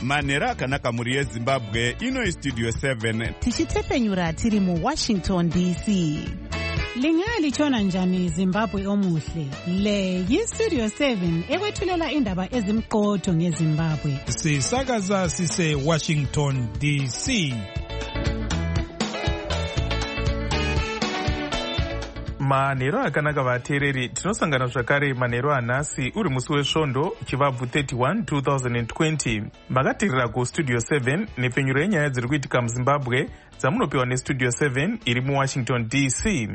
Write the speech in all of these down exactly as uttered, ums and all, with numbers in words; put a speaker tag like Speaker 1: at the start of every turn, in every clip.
Speaker 1: manhero akanaka mhuri yezimbabwe. Ino Studio seven
Speaker 2: tichitepfenyura tiri muWashington D C.
Speaker 3: Lingalitshona njani Zimbabwe omuhle? Le yiStudio seven ekwethulela indaba ezimqotho ngeZimbabwe.
Speaker 4: Sisakaza sise Washington D C.
Speaker 5: Manhero akanaka vateereri, tinosangana zvakare manhero anhasi uri musi wesvondo chivabvu thirty-one twenty twenty. Makateerera kuStudio seven nepfenyuro yenyaya dziri kuitika muZimbabwe dzamunopiwa neStudio seven iri muWashington D C.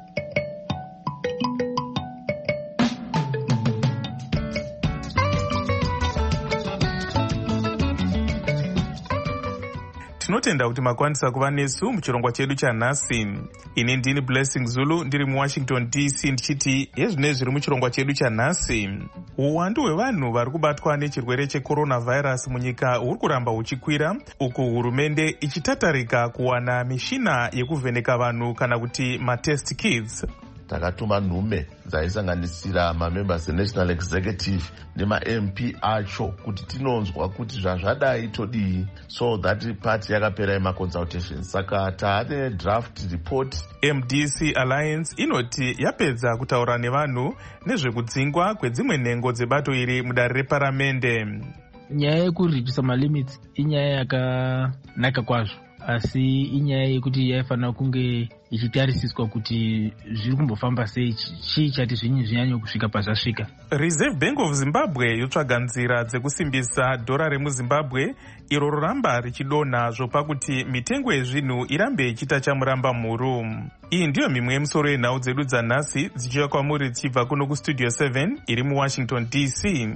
Speaker 5: Tinotenda kuti makwanisa kuva nesu muchirongwa chedu chanhasi. Ini ndini Blessing Zulu ndiri muWashington D C ndichiti yezvinezvi zviri muchirongwa chedu chanhasi. Uwandu hwevanhu vari kubatwa nechirwere checoronavirus munyika huri kuramba huchikwira, uku hurumende ichitatarika kuwana mishina yekuvheneka vanhu kana kuti matest kits.
Speaker 6: Takatuma nhume dzaisanganisira mamembers eNational Executive nema-M P acho kuti tinonzwa kuti zvazvadai todii, so that part yakapera yemaconsultation. Saka taane draft report.
Speaker 5: M D C Alliance inoti yapedza kutaura nevanhu nezvekudzingwa kwedzimwe nhengo dzebato iri mudare reparamende.
Speaker 7: Nyaya yekuredusa malimits inyaya yakanaka kwazvo, asi inyaya yekuti yaifanira kunge ichitarisiswa kuti zviri kumbofamba sei, chii chati zvinyi zvinyanye kusvika pazvasvika.
Speaker 5: Reserve Bank of Zimbabwe yotsvaga nzira dzekusimbisa dhora remuZimbabwe iro roramba richidonha zvopa kuti mitengo yezvinhu irambe ichita chamuramba mhuru. Iyi ndiyo mimwe yemisoro yenhau dzedu dzanhasi dzichiuya kwamuri dzichibva kuno kuStudio seven iri muWashington D C.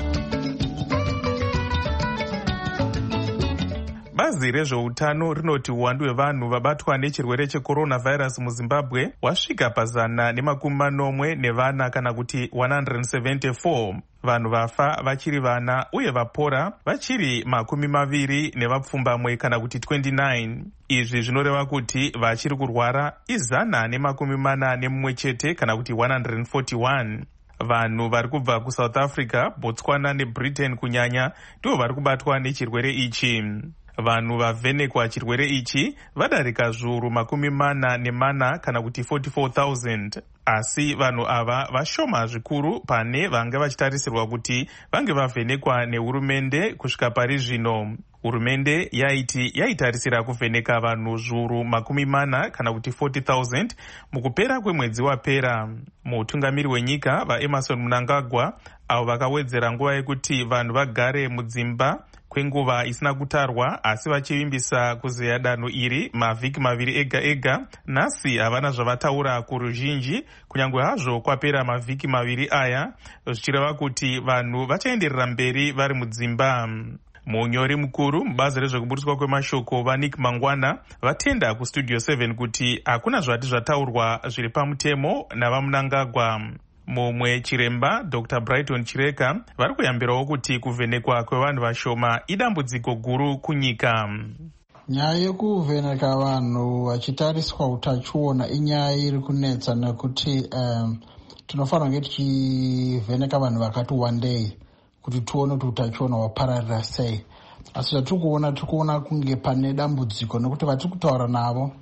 Speaker 5: Bazi rezveutano rinoti uwandu hwevanhu vabatwa nechirwere checoronavirus muZimbabwe wasvika pazana nemakumi manomwe nevana kana kuti one hundred seventy-four. Vanhu vafa vachiri vana uye vapora vachiri makumi maviri nevapfumbamwe kana kuti twenty-nine. Izvi zvinoreva kuti vachiri kurwara izana nemakumi mana nemumwe chete kana kuti one hundred forty-one. Vanhu vari kubva kuSouth Africa, Botswana neBritain kunyanya ndivo vari kubatwa nechirwere ichi. Vanhu vavhenekwa chirwere ichi vadarika zviuru makumi mana nemana kana kuti forty-four thousand. Asi vanhu ava vashoma zvikuru pane vange vachitarisirwa kuti vange vavhenekwa nehurumende kusvika pari zvino. Hurumende yaiti yaitarisira kuvheneka vanhu zviuru makumi mana kana kuti forty thousand mukupera kwemwedzi wapera. Mutungamiri wenyika vaEmerson Mnangagwa avo vakawedzera nguva yekuti vanhu vagare mudzimba kwenguva isina kutarwa, asi vachivimbisa kuzeya danho iri mavhiki maviri ega ega. Nhasi havana zvavataura kuruzhinji kunyange hazvo kwapera mavhiki maviri aya, zvichireva kuti vanhu vachaenderera mberi vari mudzimba. Munyori mukuru mubazi rezvekuburiswa kwemashoko vaNick Mangwana vatenda kuStudio seven kuti hakuna zvati zvataurwa zviri pamutemo navaMnangagwa. Mumwe chiremba Doctor Brighton Chireka vari kuyambirawo kuti kuvhenekwa kwevanhu vashoma idambudziko guru kunyika.
Speaker 8: Nyaya yekuvheneka vanhu vachitariswa utachiona inyaya iri kunetsa nekuti um, tinofanira kunge tichivheneka vanhu vakati wandei kuti tuone kuti utachiona hwapararira sei. Asi zvatiri kuona tiri kuona kunge pane dambudziko nekuti vatiri kutaura navo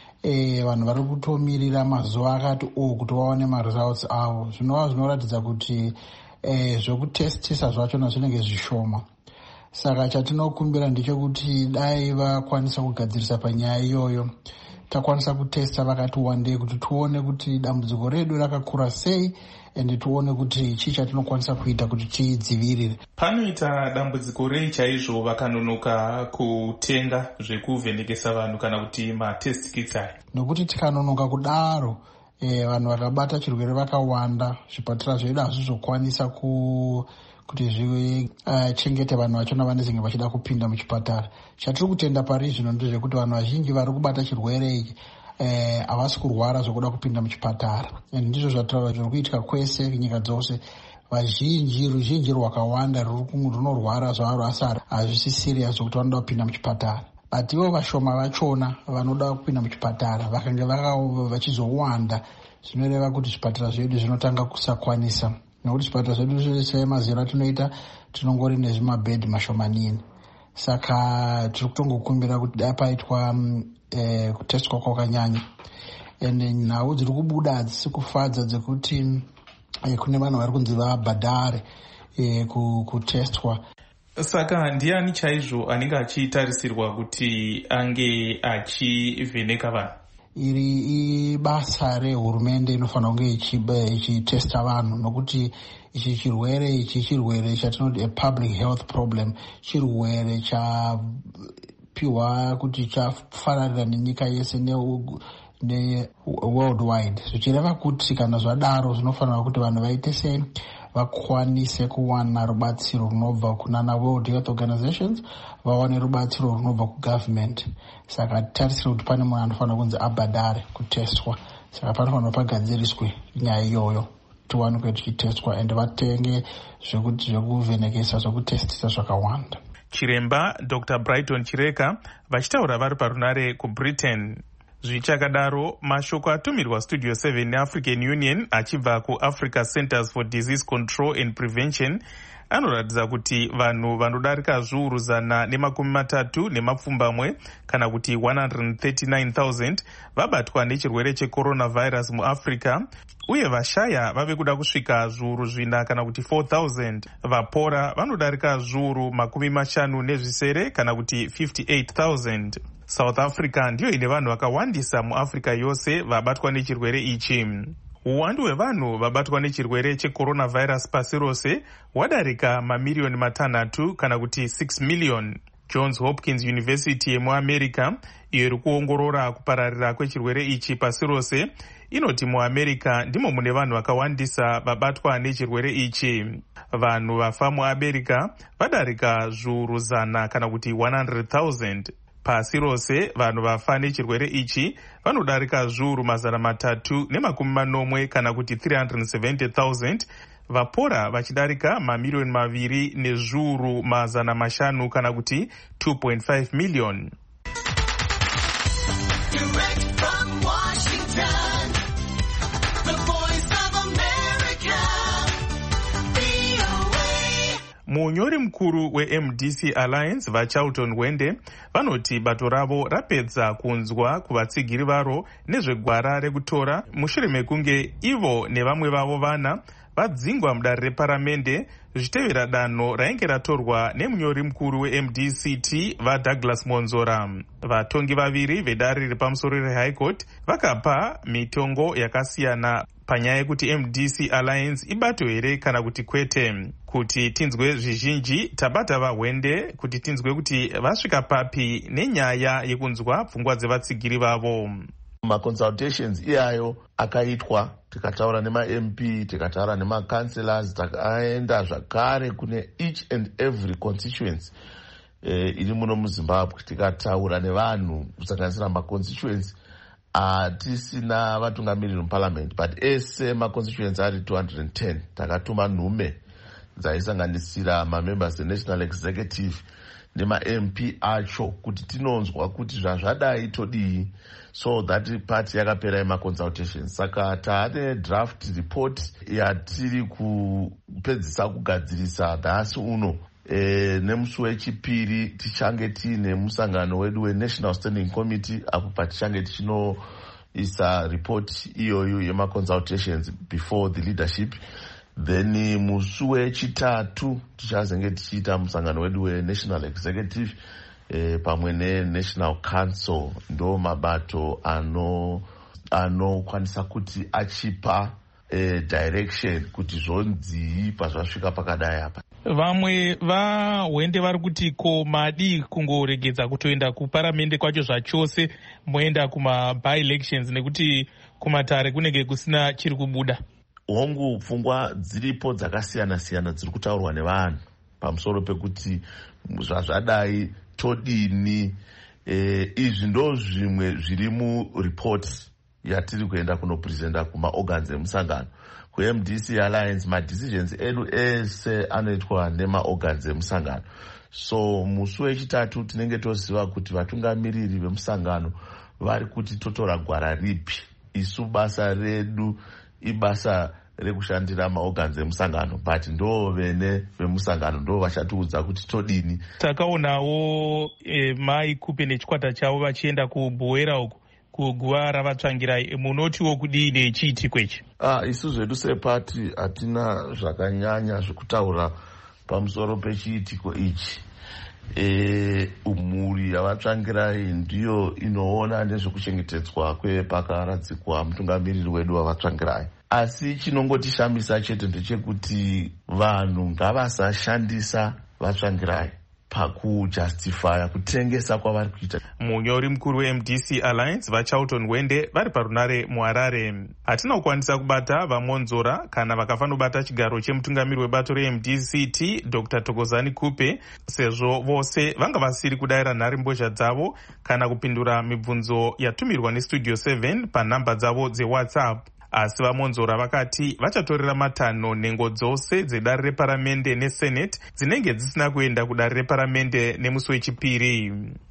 Speaker 8: E, vanhu vari kutomirira mazuva akati o kuti vaone maresults avo. Zvinova zvinoratidza kuti e, zvokutestisa zvachona zvinenge zvishoma. Saka chatinokumbira ndechekuti dai vakwanisa kugadzirisa panyaya iyoyo, takwanisa kutesta vakati wandei kuti tuone kuti dambudziko redu rakakura sei ende tuone kuti chii chatinokwanisa kuita kuti tidzivirire.
Speaker 5: Panoita dambudziko rei chaizvo vakanonoka kutenga zvekuvhenekesa vanhu kana kuti matest kits aya?
Speaker 8: Nokuti tikanonoka kudaro e, vanhu vakabata chirwere vakawanda, zvipatara zvedu hazvizokwanisa ku kuti zvichengete uh, vanhu vachona vanenge vachida kupinda muchipatara. Chatiri kutenda pari zvino ndezvekuti vanhu vazhinji vari kubata chirwere ichi havasi eh, kurwara zvokuda kupinda muchipatara. Ndizvo zvataura zviri kuitika kwese nyika dzose. Vazhinji ruzhinji rwakawanda runorwara zvaro asi hazvisi serious zvokuti vanoda kupinda muchipatara. But ivo vashoma vachona vanoda kupinda muchipatara vakange vachizowanda, zvinoreva kuti zvipatara zvedu zvinotanga kusakwanisa. Nekuti zvipatara zvedu zvese mazero atinoita tinongori nezvimabhedhi mashomanini. saka tiri kutongokumbira kuti dai paitwa um, eh, kutestwa kwakanyanya. Ende nhau dziri kubuda hadzisi kufadza dzekuti eh, kune vanhu vari kunzi vabhadhare eh, kutestwa.
Speaker 5: Saka ndiani chaizvo anenge achitarisirwa kuti ange achivheneka vanhu?
Speaker 8: Iri ibasa rehurumende inofanira kunge ichitesta vanhu, nokuti ichi chirwere ichi chirwere chatinoti a public health problem, chirwere chapiwa kuti chafararira nenyika yese ne worldwide. Zvichireva kuti kana zvadaro zvinofanira kuti vanhu vaite sei, vakwanise kuwana rubatsiro runobva kunana World Health Organizations, vawane rubatsiro runobva kugovernment. Saka tarisira kuti pane munhu anofanira kunzi abhadhare kutestwa. Saka panofanira pagadziriswe nyaya iyoyo, tiwanikwe tichitestwa ende vatenge zvekuti zvekuvhenekesa zvekutestisa zvakawanda.
Speaker 5: Chiremba Doctor Brighton Chireka vachitaura vari parunare kuBritain. Zvichakadaro, mashoko atumirwa Studio seven neAfrican Union achibva kuAfrica Centers for Disease Control and Prevention anoratidza kuti vanhu vanodarika zviuru zana nemakumi matatu nemapfumbamwe kana kuti one hundred thirty-nine thousand vabatwa nechirwere checoronavirus muAfrica, uye vashaya vave kuda kusvika zviuru zvina kana kuti four thousand. Vapora vanodarika zviuru makumi mashanu nezvisere kana kuti fifty-eight thousand. South Africa ndiyo ine vanhu vakawandisa muAfrica yose vabatwa nechirwere ichi. Uwandu hwevanhu vabatwa nechirwere checoronavirus pasi rose wadarika mamiliyoni matanhatu kana kuti six million. Johns Hopkins University yemuAmerica iyo iri kuongorora kupararira kwechirwere ichi pasi rose inoti muAmerica ndimo mune vanhu vakawandisa vabatwa nechirwere ichi. Vanhu vafa muAmerica vadarika zviuru zana kana kuti one hundred thousand. Pasi rose vanhu vafa nechirwere ichi vanodarika zviuru mazana matatu nemakumi manomwe kana kuti three hundred seventy thousand, vapora vachidarika mamiliyoni maviri nezviuru mazana mashanu kana kuti two point five million. Munyori mukuru weM D C Alliance vaCharlton Wende vanoti bato ravo rapedza kunzwa kuvatsigiri varo nezvegwara rekutora mushure mekunge ivo nevamwe vavo vana vadzingwa mudare reparamende zvichitevera danho rainge ratorwa nemunyori mukuru weM D C T vaDouglas Monzora. Vatongi vaviri vedare riri pamusoro reHigh Court vakapa mitongo yakasiyana panyaya yekuti M D C Alliance ibato here kana kuti kwete. Kuti tinzwe zvizhinji tabata vaWende kuti tinzwe kuti vasvika papi nenyaya yekunzwa pfungwa dzevatsigiri vavo.
Speaker 6: Maconsultations iyayo akaitwa, tikataura nema-M P, tikataura nema-councillors, takaenda zvakare kune each and every constituency eh, iri muno muZimbabwe, tikataura nevanhu kusanganisira maconstituency atisina vatungamiriri muparliament, but ese maconstituency ari two hundred ten. Takatuma nhume dzaisanganisira mamembers eNational Executive nema-M P acho kuti tinonzwa kuti zvazvadai todii, so that part yakapera yemaconsultations. Saka taane draft report yatiri kupedzisa kugadzirisa dhasi uno. E, nemusi wechipiri tichange tiine musangano wedu weNational Standing Committee apo patichange tichinoisa report iyoyo yemaconsultations before the leadership. Then musi wechitatu tichazenge tichiita musangano wedu weNational Executive eh, pamwe neNational Council, ndo mabato ano anokwanisa kuti achipa eh, direction kuti zvonzii pazvasvika pakadai apa.
Speaker 5: Vamwe vaWende vari kuti ko madi kungoregedza kutoenda kuparamende kwacho zvachose moenda kuma by elections nekuti kumatare kunenge kusina chiri kubuda.
Speaker 6: Hongu pfungwa dziripo dzakasiyana siyana dziri kutaurwa nevanhu pamusoro pekuti zvazvadai todini. E, izvi ndo zvimwe zviri mureport yatiri kuenda kunopresenta kumaorgans emusangano. kuM D C Alliance madecisions edu ese anoitwa nemaorgans emusangano. So musi wechitatu tinenge toziva kuti vatungamiriri vemusangano vari kuti totora gwara ripi. Isu basa redu ibasa rekushandira maorgans emusangano, but ndo vene vemusangano ndo vachatiudza kuti todini.
Speaker 5: Takaonawo e, mai Kupe nechikwata chavo vachienda kubhuwera uku kuguva ravatsvangirai, munotiwo kudini chiitiko ichi?
Speaker 6: Ah, isu zvedu sepati hatina zvakanyanya zvekutaura pamusoro pechiitiko ichi. E, umhuri yavatsvangirai ndiyo inoona nezvekuchengetedzwa kwepakaradzikwa mutungamiriri wedu wavatsvangirai. Asi chinongotishamisa chete ndechekuti vanhu ngavasashandisa vatsvangirai pakujustifya kutengesa kwavari kuita.
Speaker 5: Munyori mukuru we M D C Alliance vaCharlton Wende vari parunare muHarare. Hatina kukwanisa kubata vamonzora kana vakafanobata chigaro chemutungamiri webato re M D C T Doctor Thokozani Kupe, sezvo vose vanga vasiri kudayira nhare mbozha dzavo kana kupindura mibvunzo yatumirwa neStudio seven panhamba dzavo dzeWhatsApp. Asi vamonzora vakati vachatorera matanho nhengo dzose dzedare reparamende nesenate dzinenge dzisina kuenda kudare reparamende nemusi wechipiri.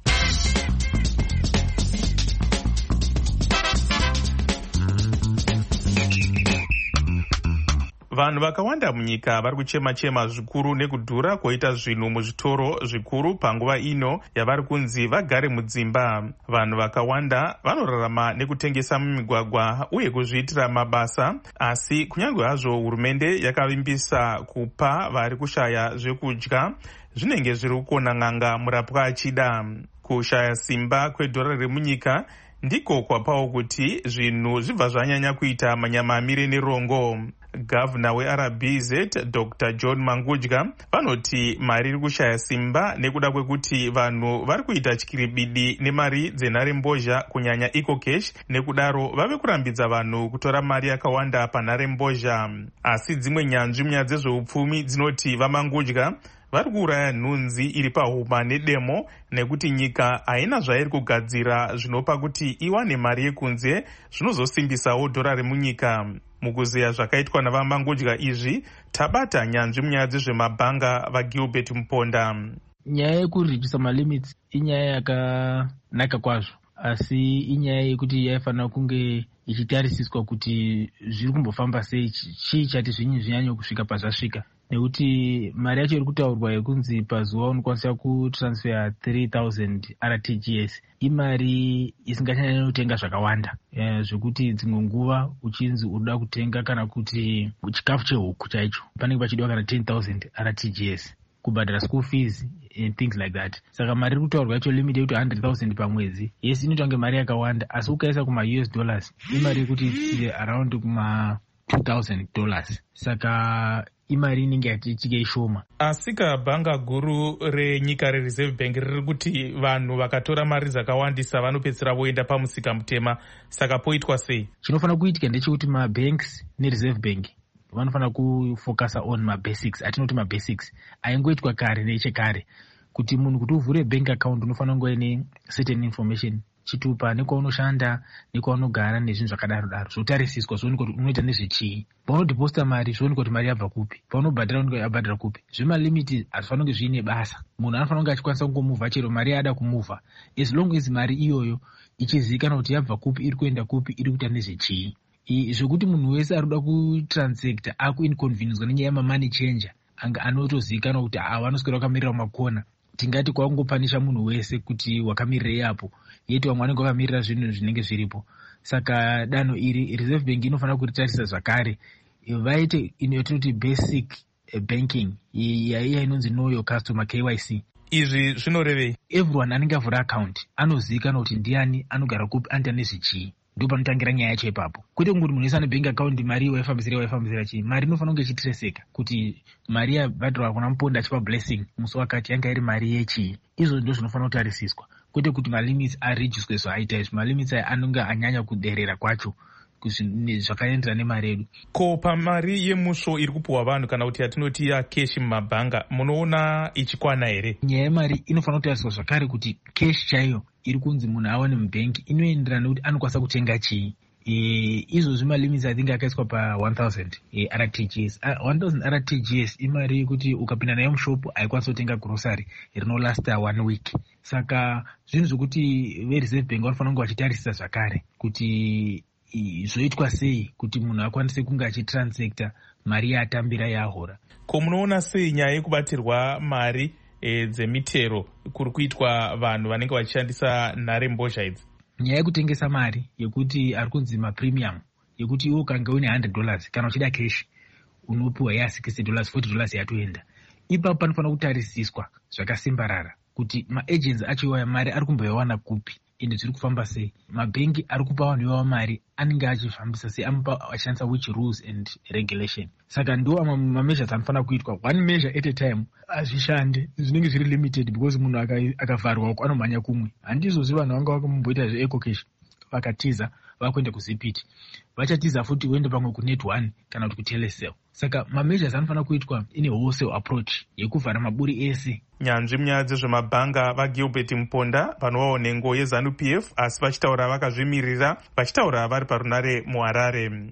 Speaker 5: Vanhu vakawanda munyika vari kuchema-chema zvikuru nekudhura kwoita zvinhu muzvitoro zvikuru panguva ino yavari kunzi vagare mudzimba. Vanhu vakawanda vanorarama nekutengesa mumigwagwa uye kuzviitira mabasa, asi kunyange hazvo hurumende yakavimbisa kupa vari kushaya zvekudya, zvinenge zviri kukona n'anga murapwa achida. Kushaya simba kwedhora remunyika ndiko kwapawo kuti zvinhu zvibva zvanyanya kuita manyama amire nerongo. Gavana weR B Z Doctor John Mangudya vanoti mari iri kushaya simba nekuda kwekuti vanhu vari kuita chikiribidi nemari dzenhare mbozha kunyanya EcoCash, nekudaro vave kurambidza vanhu kutora mari yakawanda panhare mbozha. Asi dzimwe nyanzvi munyaya dzezveupfumi dzinoti vaMangudya vari kuuraya nhunzi iri pahuma nedemo nekuti nyika haina zvairi kugadzira zvinopa kuti iwane mari yekunze zvinozosimbisawo dhora remunyika. Mukuziya zvakaitwa navaMangudya izvi, tabata nyanzvi munyaya dzezvemabhanga vaGilbert Muponda.
Speaker 7: Nyaya yekurijisa malimits inyaya yakanaka kwazvo, asi inyaya yekuti yaifanira kunge ichitarisiswa kuti zviri kumbofamba sei, chii chati zvinyi zvinyanye kusvika pazvasvika. Nekuti mari yacho iri kutaurwa yekunzi pazuva unokwanisa kutransfer three thousand R T G S imari isingachanyanya kutenga zvakawanda, e, zvekuti dzimwe nguva uchinzi unoda kutenga kana kuti chikafu chehuku chaicho panenge pachidiwa kana ten thousand R T G S kubhadhara school fees and things like that. Saka mari iri kutaurwa yacho limit yekuti one hundred thousand pamwedzi. Yes, inoita kunge mari yakawanda, asi ukaisa kuma U S dollars imari yekuti around kuma two thousand dollars. Saka imari inenge yatichike ishoma.
Speaker 5: Asika bhanga guru renyika reReserve Bank riri kuti vanhu vakatora mari dzakawandisa vanopedzera voenda pamusika mutema. Saka poitwa sei?
Speaker 7: Chinofanira kuitika ndechekuti mabanks neReserve Bank vanofanira kufocusa on mabasics. Atinoti mabasics aingoitwa kare nechekare, kuti munhu kuti uvhure bank account unofanira kunge ine certain information, chitupa nekwaunoshanda nekwaunogara nezvinhu zvakadaro daro, zvotarisiswa zvoonekwa kuti unoita nezvechii. Paunodhiposita mari zvoonekwa kuti mari yabva kupi, paunobhadhara unenge yabhadhara kupi. Zvimalimiti hazvifanira kunge zviine basa. Munhu anofanira kunge achikwanisa kungomuvha chero mari yaada kumuvha, as long as mari iyoyo ichizivikanwa kuti yabva kupi, iri kuenda kupi, iri kuita nezvechii. Zvokuti munhu wese ari kuda kutransacta akuinconvenience nenyaya yemamoney changer anga anotozivikanwa kuti avanoswera vakamirira mumakona. Tingati kwakungopanisha munhu wese kuti wakamirira yapo, yeti vamwe vanenge vakamirira zvinhu zvinenge zviripo. Saka danho iri Reserve Bank inofanira kuritarisa zvakare, vaite inotinoti basic banking yaiya inonzi know your customer K Y C.
Speaker 5: Izvi zvinorevei?
Speaker 7: Everyone anenge avhura account anozivikanwa kuti ndiani, anogara kupi, anoita nezvechii. Ndipo panotangira nyaya yacho ipapo. Kwete kungoti munhu wese ane bank account mari waifambisira waifambisira chii. Mari inofanira kunge ichitireseka kuti mari yabhadharwa kuna Muponda achipa blessing musi wakati yanga iri mari yechii. Izvo ndizvo zvinofanira kutarisiswa, kwete kuti malimits arijiswe zvaita izvi. Malimits aya anenge anyanya kuderera kwacho zvakaenderana nemari yedu.
Speaker 5: Ko pamari yemusvo iri kupuhwa vanhu kana kuti yatinoti yakeshi mumabhanga, munoona ichikwana here?
Speaker 7: Nyaya yemari inofanira kutariswa zvakare kuti keshi chaiyo iri kunzi munhu awane mubhengi inoenderana nekuti anokwanisa kutenga chii. E, izvozvi malimits I think akaiswa pa one thousand e, R T G S. Uh, one thousand R T G S imari yekuti ukapinda nayo mushopu haikwanisa kutenga grocery rinolasta one week. Saka zvinhu zvokuti veReserve Bank vanofanira kunge vachitarisisa zvakare kuti zvoitwa sei kuti munhu akwanise kunge achitransecta mari yaatambira yaahora.
Speaker 5: Ko munoona sei nyaya yekubatirwa mari e, dzemitero kuri kuitwa vanhu vanenge vachishandisa nhare mbozha idzi?
Speaker 7: Nyaya yekutengesa mari yekuti ari kunzi mapremium yekuti iwo ukange une one hundred dollars kana uchida cash unopiwa ya sixty dollars forty dollars yatoenda. Ipapo panofanira kutarisiswa zvakasimbarara kuti maagents acho iwaya mari ari kumboiwana kupi ende zviri kufamba sei. Mabhengi ari kupa vanhu ivava mari anenge achifambisa sei, amupa achishandisa which rules and regulation. Saka ndo mameasures anofanira kuitwa one measure at a time, azvishande zvinenge zviri limited because munhu akavharwa uko anomhanya kumwe. Handizvozvi vanhu vanga vakamboita zveeco cash vakatiza vakuenda kuzipiti, vachatiza futi uende pamwe kunet one kana kuti kutelesel. Saka mameasures anofanira kuitwa ine wholesale approach yekuvhara maburi ese.
Speaker 5: Nyanzvi munyaya dzezvemabhanga vaGilbert Muponda panovawo nhengo yeZanu-P F asi vachitaura vakazvimirira, vachitaura vari parunare muHarare.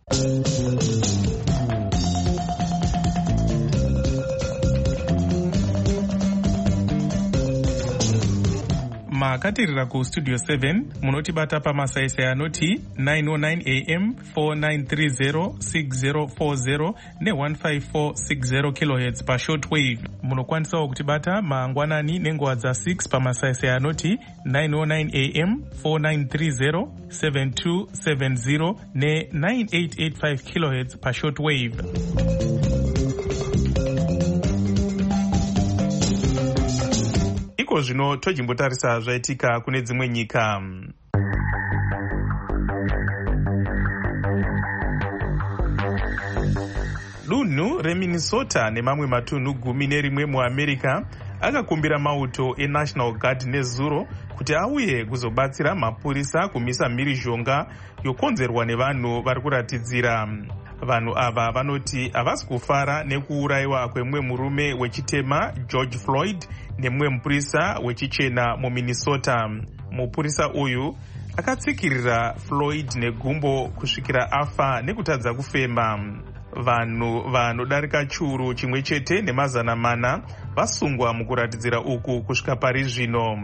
Speaker 5: Makatirira kustudio seven munotibata pamasaisai anoti nine oh nine A M, four nine three zero, six zero four zero ne one five four six zero kilohertz pashortwave. Munokwanisawo kutibata mangwanani nenguva dza six pamasaisai anoti nine oh nine A M, four nine three zero, seven two seven zero ne nine eight eight five kilohertz pashortwave. Iko zvino tojimbotarisa zvaitika kune dzimwe nyika. Dunhu reMinnesota nemamwe matunhu gumi nerimwe muAmerica akakumbira mauto eNational Guard nezuro kuti auye kuzobatsira mapurisa kumisa mhirizhonga yokonzerwa nevanhu vari kuratidzira. Vanhu ava vanoti havasi kufara nekuurayiwa kwemumwe murume wechitema George Floyd nemumwe mupurisa wechichena muMinnesota. Mupurisa uyu akatsikirira Floyd negumbo kusvikira afa nekutadza kufema. Vanhu vanodarika churu chimwe chete nemazana mana vasungwa mukuratidzira uku kusvika pari zvino.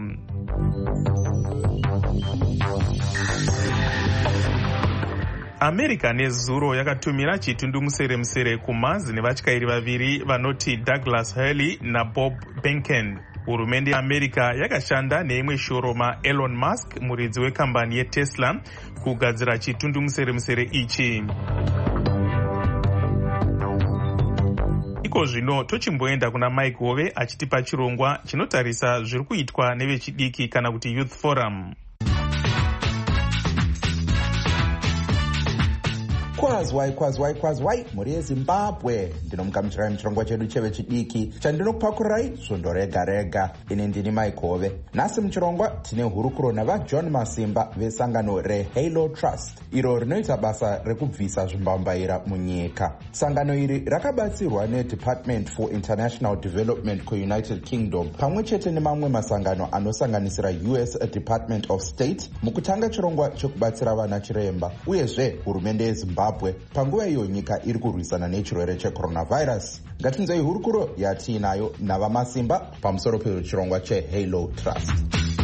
Speaker 5: America nezuro yakatumira chitundumuseremusere kuMars nevatyairi vaviri vanoti Douglas Hurley naBob Behnken. Hurumende yeAmerica yakashanda neimwe shoroma Elon Musk, muridzi wekambani yeTesla, kugadzira chitundumuseremusere ichi. Iko zvino tochimboenda kuna Mike Hove achitipa chirongwa chinotarisa zviri kuitwa nevechidiki kana kuti Youth Forum.
Speaker 9: Kwazwai kwazwai kwazwai muri yeZimbabwe, ndinomugamuchirai muchirongwa chedu chevechidiki chandinokupakurai svondo rega rega. Ini ndini Mike Hove. Nhasi muchirongwa tine hurukuro navaJohn Masimba vesangano reHalo Trust, iro rinoita basa rekubvisa zvimbambaira munyika. Sangano iri rakabatsirwa neDepartment for International Development kuUnited Kingdom pamwe chete nemamwe masangano anosanganisira U S Department of State mukutanga chirongwa chekubatsira vana chiremba. Uyezve hurumende yeZimbabwe panguva iyo nyika iri kurwisana nechirwere checoronavirus. Ngatinzei hurukuro yatiinayo navaMasimba pamusoro pechirongwa cheHalo Trust.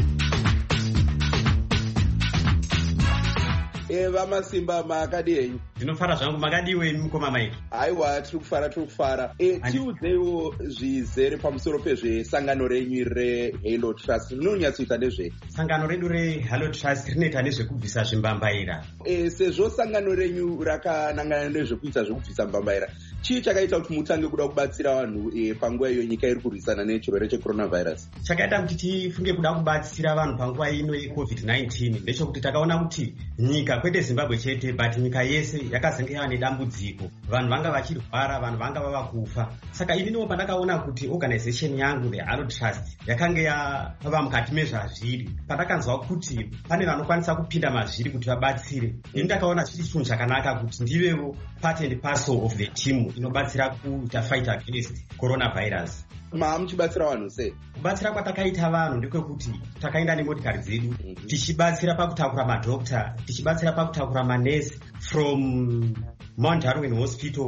Speaker 10: Eva Masimba makadi henyu.
Speaker 11: Ndinofara zvangu makadiwe mukoma Mike.
Speaker 10: Aiwa tiri kufara tiri kufara. E tiudzeiwo zvizere pamusoro pezvesangano renyu reHalo Trust. Rinonyatsoita nezve?
Speaker 11: Sangano redu reHalo Trust rinoita nezvekubvisa zvimbambaira.
Speaker 10: E sezvo sangano renyu rakanangana nezvekuita zvekubvisa mbambaira, chii chakaita kuti mutange kuda kubatsira vanhu e, panguva iyo nyika iri kurwisana nechirwere checoronavirus?
Speaker 11: Chakaita kuti tifunge kuda kubatsira vanhu panguva ino yeCovid nineteen ndechekuti takaona kuti nyika kwete Zimbabwe chete but nyika yese yakazengera nedambudziko. Vanhu vanga vachirwara, vanhu vanga vava kufa. Saka ininiwo pandakaona kuti organization yangu reHalo Trust yakanga yava mukati mezvazviri, pandakanzwa kuti pane vanokwanisa kupinda mazviri kuti vabatsire, ini ndakaona chiri chinhu chakanaka kuti ndivewo part and parcel of the team inobatsira kuita fight against coronavirus.
Speaker 10: Ma muchibatsira vanhu sei?
Speaker 11: Kubatsira kwatakaita vanhu ndekwekuti takaenda nemotikari dzedu tichibatsira pakutakura madhokta, tichibatsira pakutakura manesi from Mount Darwin Hospital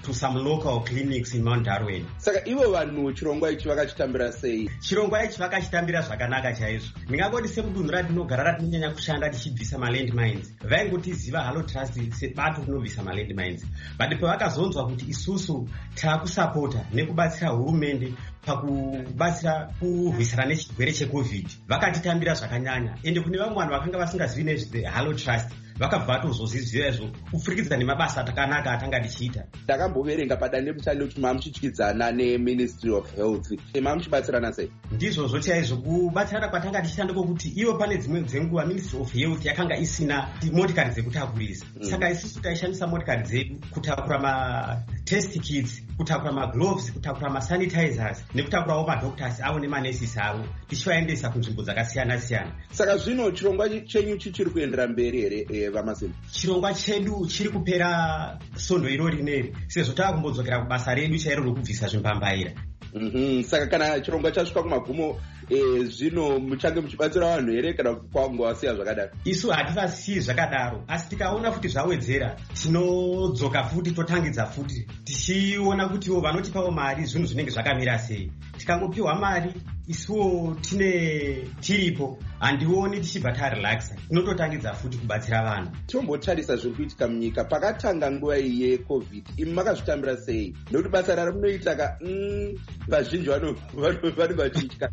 Speaker 11: to some local clinics in Mount Darwin.
Speaker 10: Saka ivo vanhu chirongwa ichi vakachitambira sei?
Speaker 11: Chirongwa ichi vakachitambira zvakanaka chaizvo. Ndingangoti semudunhu ratinogara ratinonyanya kushanda tichibvisa malandmines, vaingotiziva Halo Trust sebato rinobvisa malandmines. But pavakazonzwa kuti isusu taakusapota nekubatsira hurumende pakubatsira kurwisana nechirwere checovid, vakatitambira zvakanyanya. Ende kune vamwe vanhu vakanga vasingazivi nezve Halo Trust vakabva vatozozviziva izvo kupfurikidza nemabasa akanaka atanga tichiita.
Speaker 10: Ndakamboverenga padandemutande kuti mamuchityidzana neMinistry of Health. Mamuchibatsirana sei?
Speaker 11: Ndizvozvo chaizvo kubatsirana kwatanga tichiita ndekokuti ivo pane dzimwe dzenguva Ministry of Health yakanga isina motikari dzekutakurisa. Mm. Saka isusu taishandisa motikari dzedu kutakura matest kits, kutakura magloves, kutakura masanitizers nekutakurawo madoctors avo nemanesis avo tichivaendesa kunzvimbo dzakasiyana siyana.
Speaker 10: Saka zvino chirongwa chenyu chichiri kuendera mberi here e, Vamasimba?
Speaker 11: Chirongwa chedu chiri kupera sondo irori rineri sezvo taakumbodzokera kubasa redu chairo rokubvisa zvimbambaira.
Speaker 10: Mm-hmm. Saka kana chirongwa chasvika kumagumo e, zvino muchange muchibatsira vanhu here kana kwangowasiya zvakadaro?
Speaker 11: Isu hativasiyi zvakadaro, asi tikaona futi zvawedzera tinodzoka futi totangidza futi tichiona kutiwo vanotipawo mari zvinhu zvinenge zvakamira sei. Tikangopiwa mari isuwo tine tiripo handioni tichibva tarelaxa, tinototangidza futi kubatsira vanhu.
Speaker 10: Tombotarisa zviri kuitika munyika pakatanga nguva iyi yecovid, imi makazvitambira sei? Nokuti basa rari munoitaka mm, vazhinji vari vachitya.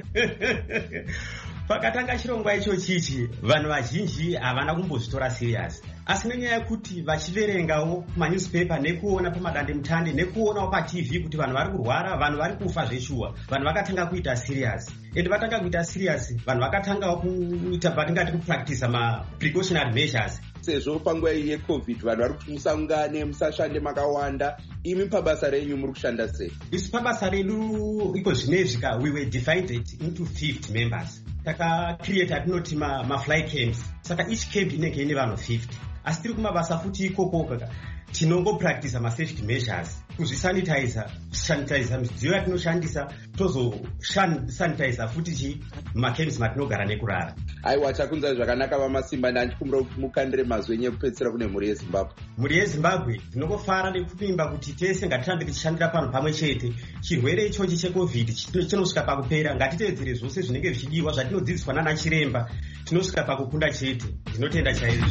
Speaker 11: Pakatanga chirongwa icho chichi vanhu vazhinji havana kumbozvitora serious, asi nenyaya yekuti vachiverengawo kumanewspaper nekuona pamadandemutande nekuonawo paTV kuti vanhu vari kurwara, vanhu vari kufa zveshuwa, vanhu vakatanga kuita serious. Ende vatanga kuita serious, vanhu vakatangawo kuita patingati kupractice ma precautionary measures.
Speaker 10: Sezvo panguva iyi yecovid vanhu vari kuti musaungane, musashande makawanda, imi pabasa renyu muri kushanda sei?
Speaker 11: Isu pabasa redu iko zvinezvika we were divided into fifty members. Takacreate atinoti mafly camps, saka each camp inenge ine vanhu fifty. Asi tiri kumabasa futi ikoko kaka tinongopractice ma-safety measures, kuzvisanitizer, kusanitizer midziyo yatinoshandisa, tozosanitizer futi chi mumacamps matinogara nekurara.
Speaker 10: Aiwa, takunzwa zvakanaka Vamasimba, ndandichikumbira kuti mukandire mazwi enyu ekupedzisira kune mhuri yeZimbabwe.
Speaker 11: Mhuri yeZimbabwe tinongofara nekuvimba kuti tese ngatirambe tichishandira panhu pamwe chete. Chirwere ichochi checovid chinosvika pakupera, ngatiteedzere zvose zvinenge zvichidiwa zvatinodzidziswa nana chiremba, tinosvika pakukunda chete. Tinotenda chaizvo.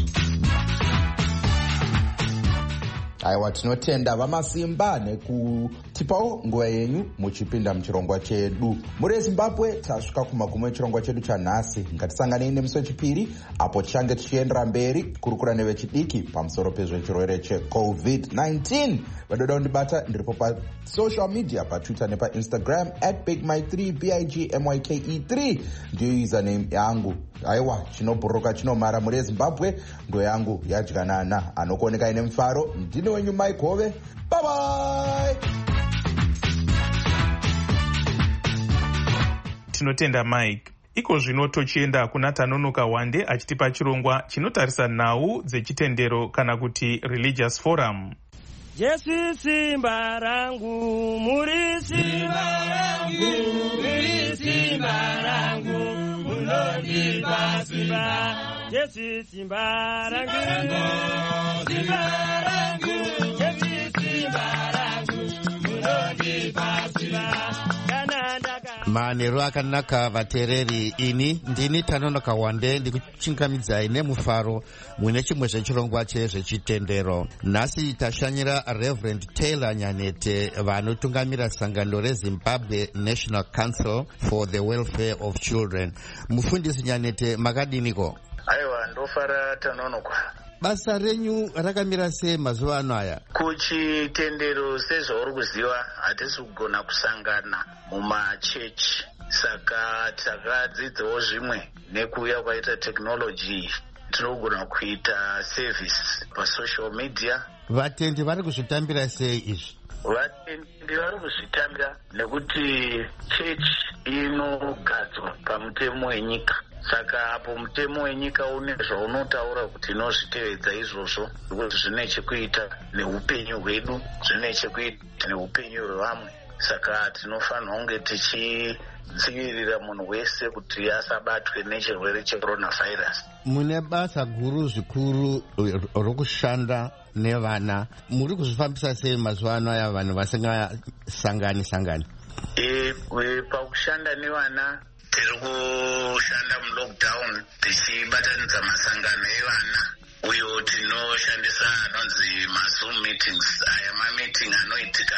Speaker 9: Aiwa, tinotenda Vamasimba nekutipawo nguva yenyu muchipinda muchirongwa chedu. Muri Zimbabwe tasvika kumagumo echirongwa chedu chanhasi. Ngatisanganei nemusi wechipiri apo tichange tichiendera mberi kurukura nevechidiki pamusoro pezvechirwere checovid nineteen. Vadoda kundibata ndiripo pasocial media, patwitter nepainstagram at big my three b i g m y k e three ndiyo username yangu. Aiwa, chinobhuruka chinomara. Muri Zimbabwe ndo yangu yadyanana, anokuoneka ine mufaro. Ndine wenyu Mike Hove. Bye bye.
Speaker 5: Tinotenda Mike. Iko zvino tochienda kuna Tanonoka Wande achitipa chirongwa chinotarisa nhau dzechitendero kana kuti religious forum.
Speaker 12: Jesu simba rangu, muri simba rangu, muri simba rangu, munondipa simba. Jesu simba rangu, simba rangu, Jesu simba rangu, munondipa simba.
Speaker 13: Manheru akanaka vateereri, ini ndini Tanonoka Wande ndikuchingamidzai nemufaro mune chimwe zvechirongwa chezvechitendero. Nhasi tashanyira Reverend Taylor Nyanete vanotungamira sangano reZimbabwe National Council for the Welfare of Children. Mufundisi Nyanete, makadiniko?
Speaker 14: Aiwa, ndofara Tanonoka.
Speaker 13: Basa renyu rakamira sei mazuva ano aya?
Speaker 14: Kuchitendero sezvauri kuziva hatisi kugona kusangana mumachechi, saka takadzidzawo zvimwe nekuuya kwaita technology tinogona kuita service pasocial media.
Speaker 13: Vatendi vari kuzvitambira sei izvi?
Speaker 14: Vatendi vari kuzvitambira nekuti chechi inogadzwa pamutemo wenyika, saka apo mutemo wenyika une zvaunotaura kuti inozvitevedza izvozvo, kuti zvine chekuita neupenyu hwedu, zvine chekuita neupenyu hwevamwe. saka tinofanira kunge tichidzivirira munhu wese kuti asabatwe nechirwere checoronavirus.
Speaker 13: Mune basa guru zvikuru rokushanda nevana, muri kuzvifambisa sei mazuva ano aya vanhu vasingasangani sangani?
Speaker 14: E, pakushanda nevana tiri kushanda mulockdown tichibatanidza masangano evana, uyo tinoshandisa anonzi mazoom meetings. Aya mameeting anoitika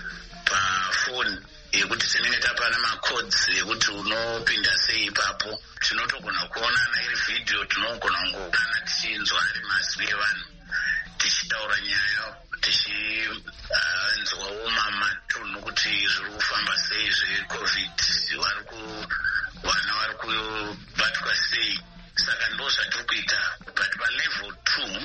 Speaker 14: pafoni yekuti tinenge tapana macodes yekuti unopinda sei ipapo. Tinotogona kuonana iri vhidhiyo, tinogona kungoonana tichinzwa ari mazwi evanhu tichitaura nyayo, tichinzwawo mamatunhu kuti zviri kufamba sei zvecovid, vana vari kubatwa sei. Saka ndo zvatiri kuita, but palevel two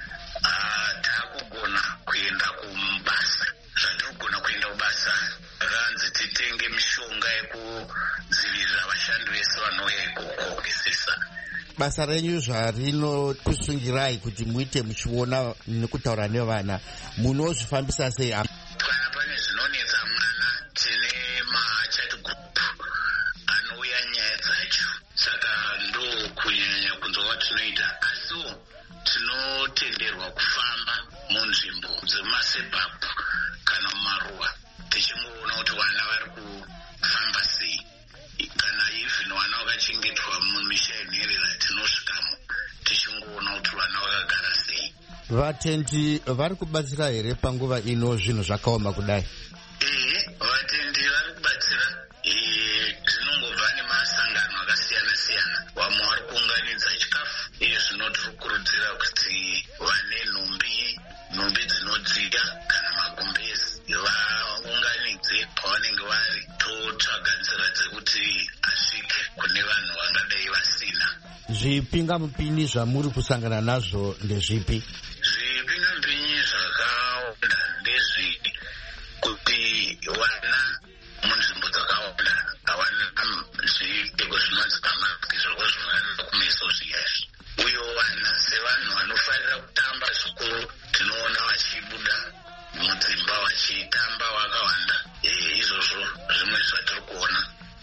Speaker 14: taakugona kuenda kumabasa. Zvatiri kugona kuenda kubasa ranzi titenge mishonga yekudzivirira vashandi vese vanouya ikoko ngesesa.
Speaker 13: Basa renyu zvarinokusungirai kuti muite muchiona nekutaura nevana, munozvifambisa sei?
Speaker 14: Kana pane zvinonetsa mwana, tine machat group anouya nyaya dzacho, saka ndo kunyanya kunzwa kwatinoita. Asiwo tinotenderwa kufamba munzvimbo dzemumasebhapu kana mumaruwa tichingoona kuti vana vari kufamba sei. Kana even vana vakachengetwa mumisha inherera tinosvikamo tichingoona kuti vana vakagara sei.
Speaker 13: Vatendi vari kubatsira here panguva ino zvinhu zvakaoma kudai?
Speaker 14: Ehe, vatendi vari kubatsira. Zvinongobva nemasangano akasiyana siyana. Vamwe vari kuunganidza chikafu, izvi zvinotirikurudzira kuti vane nhumbi nhumbi dzinodzika kana magumbezi vaunganidze pavanenge vari, totsvaga nzira dzekuti asvike kune vanhu vangadai vasina.
Speaker 13: Zvipingamupini zvamuri kusangana nazvo ndezvipi?
Speaker 14: Zvipingamupini zvakawanda ndezvidi kuti vana munzvimbo dzakawanda havana zvipfeko zvinonzi pamaski zvokuzvifanira kumeso zviyazvi. Uye vana sevanhu vanofarira kutamba zvikuru tinoona vachibuda mudzimba vachitamba vakawanda. Izvozvo zvimwe zvatiri kuona.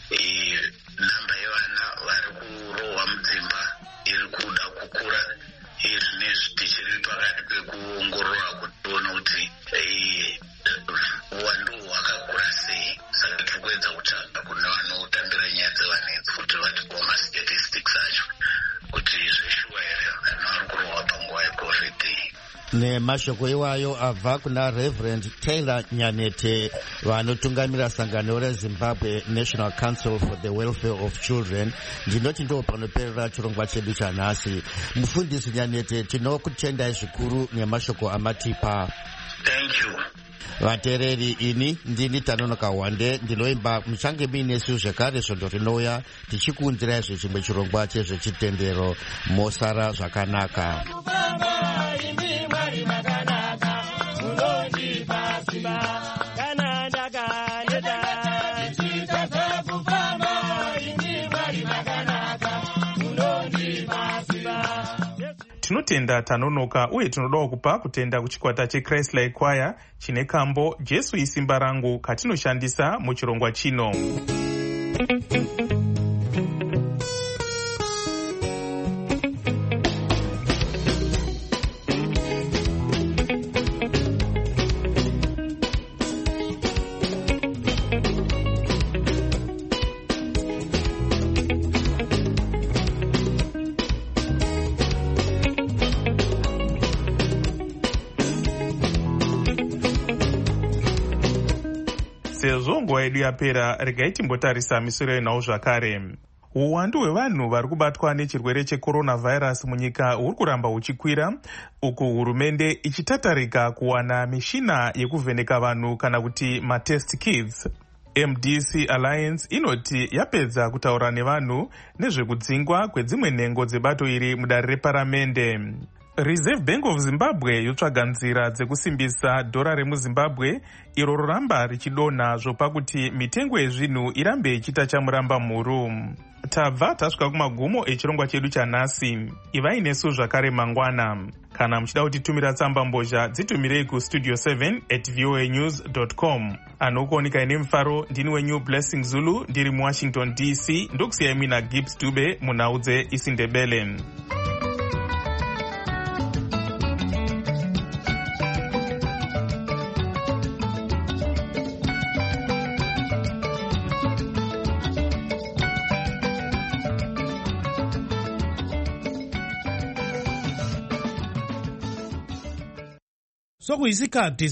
Speaker 14: Namba yevana vari kurohwa mudzimba iri kuda kukura. Izvinezvi tichiri pakati pekuongorora kuti tione kuti uwandu hwakakura sei. Saka tiri kuedza kutsvaga kune vanotambira nyaya dzevanedzi kuti vatipewo mastatistics acho kuti zveshuwa here vanhu vari kurohwa panguva yecovid.
Speaker 13: Nemashoko iwayo abva kuna Reverend Taylor Nyanete, vanotungamira sangano reZimbabwe National Council for the Welfare of Children. Ndinoti ndo panoperera chirongwa chedu chanhasi. Mufundisi Nyanete, tinokutendai zvikuru nemashoko amatipa.
Speaker 14: Thank you.
Speaker 13: Vatereri, ini ndini Tanonoka Wande, ndinoimba muchange muinesu zvekare svondo rinouya tichikunzirai zvechimwe chirongwa chezvechitendero. Mosara zvakanaka.
Speaker 5: Tinotenda Tanonoka uye tinodawo kupa kutenda kuchikwata cheChrist-like Choir chine kambo Jesu isimba rangu katinoshandisa muchirongwa chino. Sezvo nguva yedu yapera, regai timbotarisa misoro yenawo zvakare. Uwandu hwevanhu vari kubatwa nechirwere checoronavirus munyika huri kuramba huchikwira, uku hurumende ichitatarika kuwana mishina yekuvheneka vanhu kana kuti matest kits. M D C Alliance inoti yapedza kutaura nevanhu nezvekudzingwa kwedzimwe nhengo dzebato iri mudare reparamende. Reserve Bank of Zimbabwe yotsvaga nzira dzekusimbisa dhora remuzimbabwe iro roramba richidonha zvopa kuti mitengo yezvinhu irambe ichiita chamuramba mhuru. Tabva tasvika kumagumo echirongwa chedu chanhasi. Ivai nesu zvakare mangwana. Kana muchida kutitumira tsamba mbozha dzitumirei kustudio seven at voa news dot com. Anokuoneka ine mufaro ndini wenyu Blessing Zulu ndiri muwashington D C ndokusiyai mina Gibbs Dube munhau dzeIsindebele.
Speaker 4: sokuyisikhathi